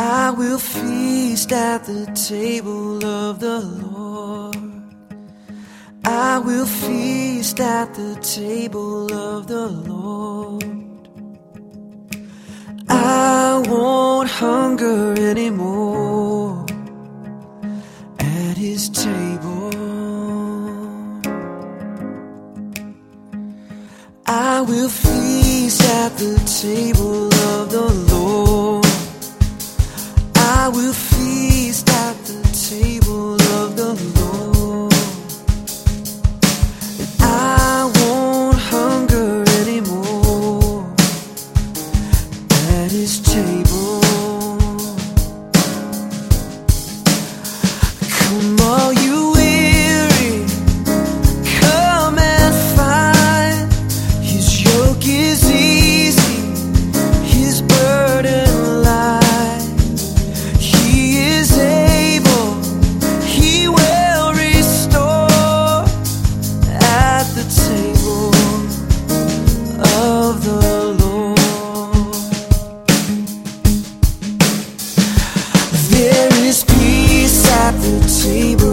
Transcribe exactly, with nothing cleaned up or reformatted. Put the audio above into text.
I will feast at the table of the Lord. I will feast at the table of the Lord. I won't hunger anymore at His table. I will feast at the table of the Lord. I will feast at the table of the Lord. And I won't hunger anymore at His table. Come all you weary, come and find His yoke is easy, His burden light. He is able, He will restore at the table of the Lord. There is peace at the table